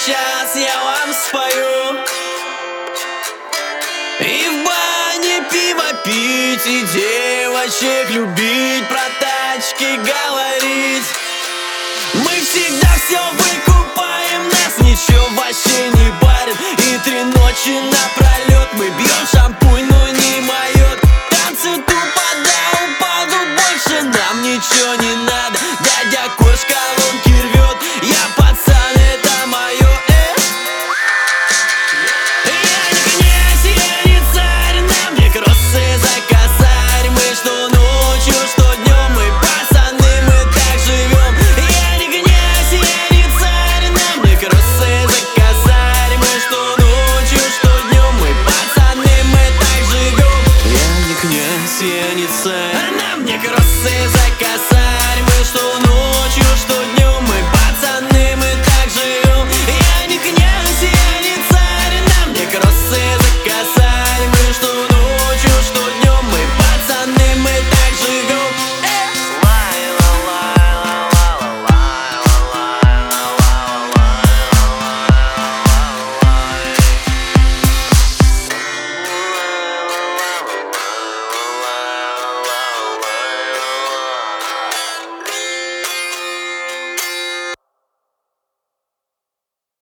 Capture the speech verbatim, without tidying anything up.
сейчас я вам спою. И в бане пиво пить, и девочек любить, про тачки говорить. Мы всегда все выкупаем, нас ничего вообще не парит. И три ночи напролет мы бьем шампанское.